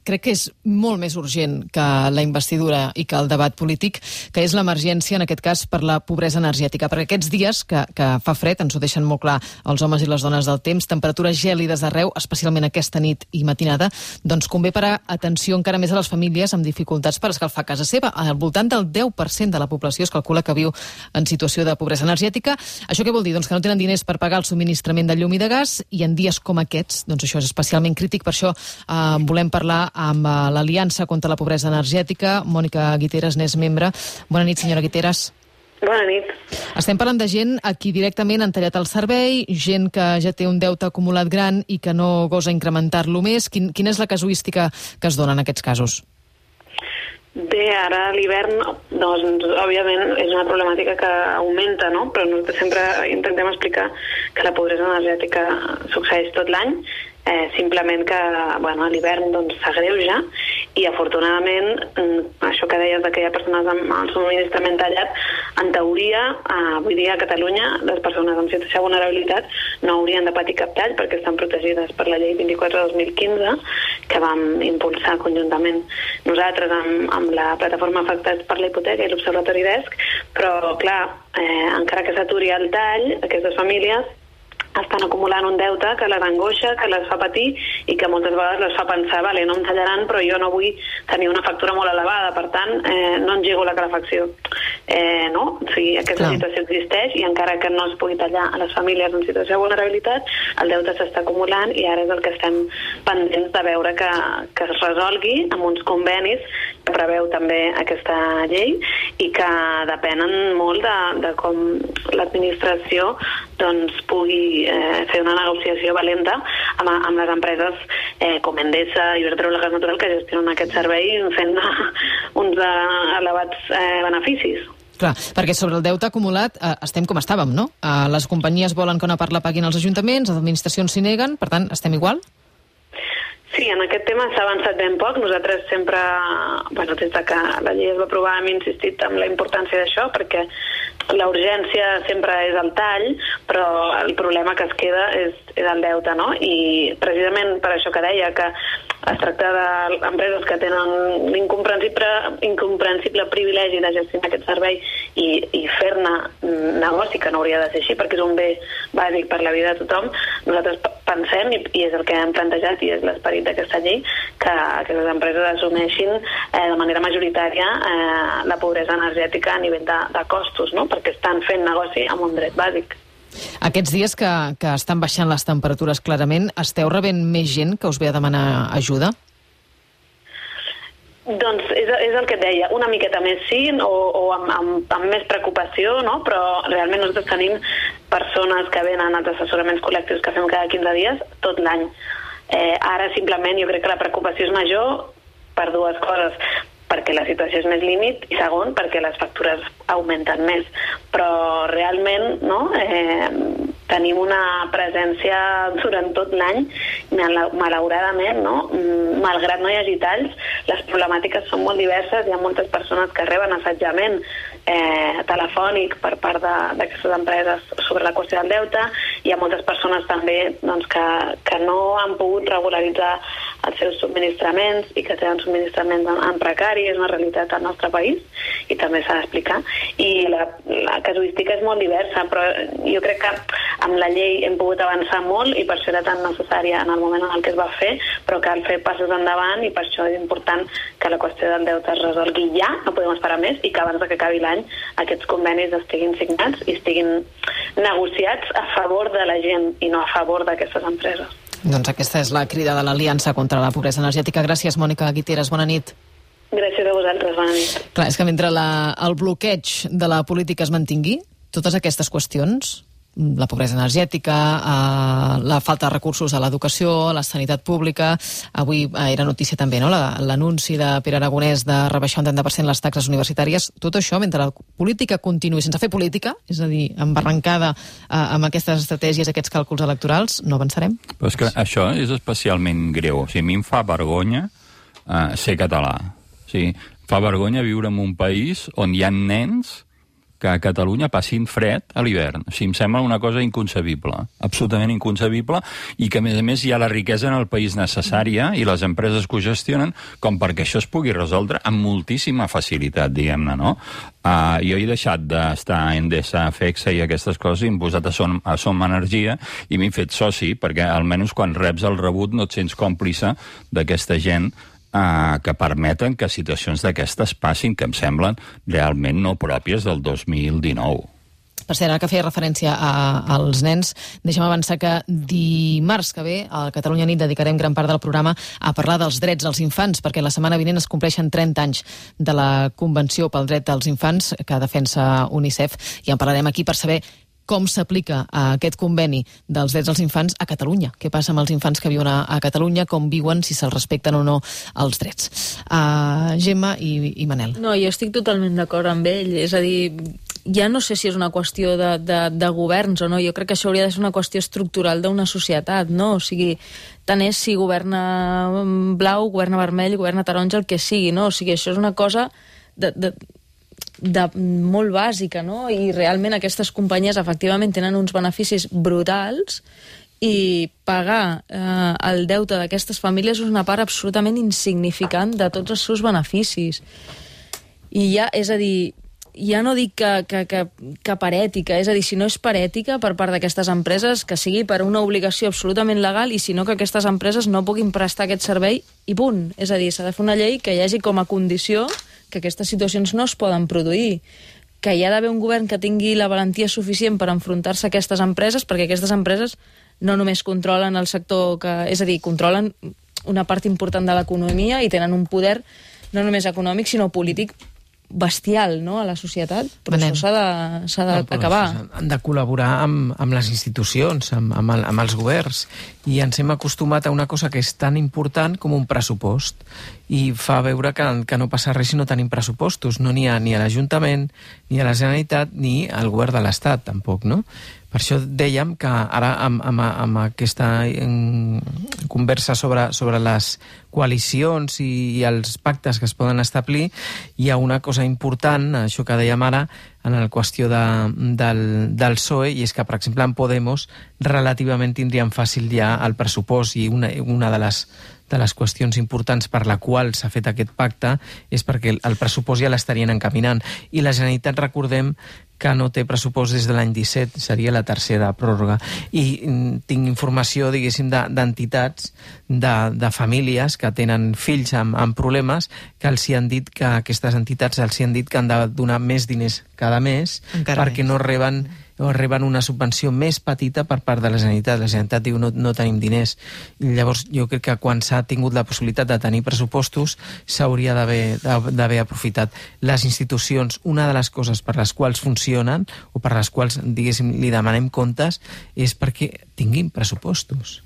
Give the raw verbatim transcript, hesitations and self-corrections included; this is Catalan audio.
crec que és molt més urgent que la investidura i que el debat polític, que és l'emergència, en aquest cas, per la pobresa energètica. Perquè aquests dies que, que fa fred, ens ho deixen molt clar els homes i les dones del temps, temperatures gèlides arreu, especialment aquesta nit i matinada, doncs convé parar atenció encara més a les famílies amb dificultats per escalfar casa seva. Al voltant del deu per cent de la població es calcula que viu en situació de pobresa energètica. Això què vol dir? Doncs que no tenen diners per pagar el subministrament de llum i de gas, i en dies com aquests, doncs això és especialment crític. Per això eh, volem parlar amb eh, l'Aliança contra la Pobresa Energètica. Mònica Guiteras n'és membre. Bona nit, senyora Guiteras. Bona nit. Estem parlant de gent a qui directament han tallat el servei, gent que ja té un deute acumulat gran i que no gosa incrementar-lo més. Quin, quina és la casuística que es dona en aquests casos? Bé, ara a l'hivern, doncs, òbviament, és una problemàtica que augmenta, no? Però nosaltres sempre intentem explicar que la pobresa energètica succeeix tot l'any, eh, simplement que, bueno, a l'hivern doncs, s'agreuja, i afortunadament, això que deies que hi ha persones amb el subministrament tallat, en teoria, avui dia a Catalunya, les persones amb situació de vulnerabilitat no haurien de patir cap tall perquè estan protegides per la llei vint-i-quatre dos mil quinze, que vam impulsar conjuntament nosaltres amb, amb la plataforma Afectats per la Hipoteca i l'Observatori Desc, però, clar, eh, encara que s'aturi el tall, aquestes famílies estan acumulant un deute que les angoixa, que les fa patir i que moltes vegades les fa pensar, vale, no em tallaran, però jo no vull tenir una factura molt elevada, per tant, eh, no engego la calefacció. Eh, no? O sigui, aquesta Clar. situació existeix i encara que no es pugui tallar a les famílies en situació de vulnerabilitat, el deute s'està acumulant i ara és el que estem pendents de veure que, que es resolgui amb uns convenis que preveu també aquesta llei i que depenen molt de, de com l'administració doncs, pugui eh, fer una negociació valenta amb, amb les empreses eh, com Endesa i Iberdrola Gas Natural que gestionen aquest servei fent uns eh, elevats eh, beneficis. Clar, perquè sobre el deute acumulat eh, estem com estàvem, no? Eh, les companyies volen que una part la paguin els ajuntaments, les administracions s'hi neguen, per tant, estem igual? Sí, en aquest tema s'ha avançat ben poc. Nosaltres sempre, bueno, des de que la llei es va aprovar, hem insistit en la importància d'això, perquè la urgència sempre és el tall, però el problema que es queda és, és el deute, no? I precisament per això que deia que es tracta d'empreses que tenen l'incomprensible incomprensible privilegi de gestionar aquest servei i, i fer-ne negoci, que no hauria de ser així, perquè és un bé bàsic per la vida de tothom. Nosaltres pensem, i, i és el que hem plantejat i és l'esperit d'aquesta llei, que aquestes empreses assumeixin eh, de manera majoritària eh, la pobresa energètica a nivell de, de costos, no? Perquè estan fent negoci amb un dret bàsic. Aquests dies que, que estan baixant les temperatures clarament, esteu rebent més gent que us ve a demanar ajuda? Doncs és, és el que et deia, una miqueta més sí o, o amb, amb, amb més preocupació, no? Però realment nosaltres tenim persones que venen als assessoraments col·lectius que fem cada quinze dies tot l'any. Eh, ara simplement jo crec que la preocupació és major per dues coses, perquè la situació és més límit i segon, perquè les factures augmenten més. Però realment no, eh, tenim una presència durant tot l'any, malauradament, no? Malgrat no hi hagi talls, les problemàtiques són molt diverses, hi ha moltes persones que reben assetjament eh, telefònic per part d'aquestes empreses sobre la qüestió del deute, hi ha moltes persones també doncs, que, que no han pogut regularitzar els seus subministraments i que tenen subministraments en, en precari, és una realitat al nostre país i també s'ha d'explicar. I la, la casuística és molt diversa, però jo crec que amb la llei hem pogut avançar molt i per això era tan necessària en el moment en el que es va fer, però cal fer passos endavant i per això és important que la qüestió del deute es resolgui ja, no podem esperar més, i que abans que acabi l'any aquests convenis estiguin signats i estiguin negociats a favor de la gent i no a favor d'aquestes empreses. Doncs aquesta és la crida de l'Aliança contra la Pobresa Energètica. Gràcies, Mònica Guiteras. Bona nit. Gràcies a vosaltres. Bona nit. Clar, és que mentre la, el bloqueig de la política es mantingui, totes aquestes qüestions, la pobresa energètica, eh, la falta de recursos a l'educació, a la sanitat pública, avui eh, era notícia també, no?, l'anunci de Pere Aragonès de rebaixar un trenta per cent les taxes universitàries. Tot això, mentre la política continuï sense fer política, és a dir, embarrancada eh, amb aquestes estratègies, aquests càlculs electorals, no avançarem. Però és que això és especialment greu. O sigui, a mi em fa vergonya eh, ser català. O sigui, fa vergonya viure en un país on hi ha nens que a Catalunya passin fred a l'hivern. O sigui, em sembla una cosa inconcebible, absolutament inconcebible, i que, a més a més, hi ha la riquesa en el país necessària i les empreses que ho gestionen com perquè això es pugui resoldre amb moltíssima facilitat, diguem-ne, no? Uh, jo he deixat d'estar a Endesa, Fexa i aquestes coses i m'he posat a Som, a Som Energia i m'he fet soci, perquè almenys quan reps el rebut no et sents còmplice d'aquesta gent uh, que permeten que situacions d'aquestes passin, que em semblen realment no pròpies del dos mil dinou. Per cert, ara que feia referència a, als nens, deixa'm avançar que dimarts que ve a Catalunya Nit dedicarem gran part del programa a parlar dels drets dels infants, perquè la setmana vinent es compleixen trenta anys de la Convenció pel Dret dels Infants que defensa UNICEF, i en parlarem aquí per saber com s'aplica aquest conveni dels drets dels infants a Catalunya. Què passa amb els infants que viuen a, a Catalunya, com viuen, si se'ls respecten o no els drets. Uh, Gemma i, i Manel. No, jo estic totalment d'acord amb ell. És a dir, ja no sé si és una qüestió de, de, de governs o no. Jo crec que això hauria de ser una qüestió estructural d'una societat, no? O sigui, tant és si governa blau, governa vermell, governa taronja, el que sigui, no? O sigui, això és una cosa de... de de molt bàsica, no? I realment aquestes companyies efectivament tenen uns beneficis brutals i pagar eh, el deute d'aquestes famílies és una part absolutament insignificant de tots els seus beneficis. I ja, és a dir, ja no dic que, que, que, que per ètica, és a dir, si no és per ètica per part d'aquestes empreses, que sigui per una obligació absolutament legal, i si no que aquestes empreses no puguin prestar aquest servei i punt. És a dir, s'ha de fer una llei que hi hagi com a condició que aquestes situacions no es poden produir, que hi ha d'haver un govern que tingui la valentia suficient per enfrontar-se a aquestes empreses, perquè aquestes empreses no només controlen el sector, que, és a dir, controlen una part important de l'economia i tenen un poder no només econòmic, sinó polític bestial, no?, a la societat, però Benem. Això s'ha d'acabar. No, han de col·laborar amb, amb les institucions, amb, amb, el, amb els governs, i ens hem acostumat a una cosa que és tan important com un pressupost, i fa veure que, que no passa res si no tenim pressupostos. No n'hi ha ni a l'Ajuntament, ni a la Generalitat, ni al govern de l'Estat, tampoc, no? Per això dèiem que ara, amb, amb, amb aquesta en, conversa sobre, sobre les coalicions i, i els pactes que es poden establir, hi ha una cosa important, això que dèiem ara, en la qüestió de, del, del P S O E, i és que, per exemple, en Podemos relativament tindrien fàcil ja el pressupost, i una, una de les de les qüestions importants per la qual s'ha fet aquest pacte és perquè el pressupost ja l'estarien encaminant. I la Generalitat, recordem, que no té pressupost des de l'any disset, seria la tercera pròrroga. I tinc informació, diguéssim, d'entitats, de, de famílies que tenen fills amb, amb problemes, que els hi han dit que aquestes entitats els hi han dit que han de donar més diners cada mes, encara perquè més. no reben... o reben una subvenció més petita per part de la Generalitat. La Generalitat diu no, no tenim diners. I llavors jo crec que quan s'ha tingut la possibilitat de tenir pressupostos s'hauria d'haver aprofitat. Les institucions, una de les coses per les quals funcionen o per les quals, diguéssim, li demanem comptes és perquè tinguin pressupostos.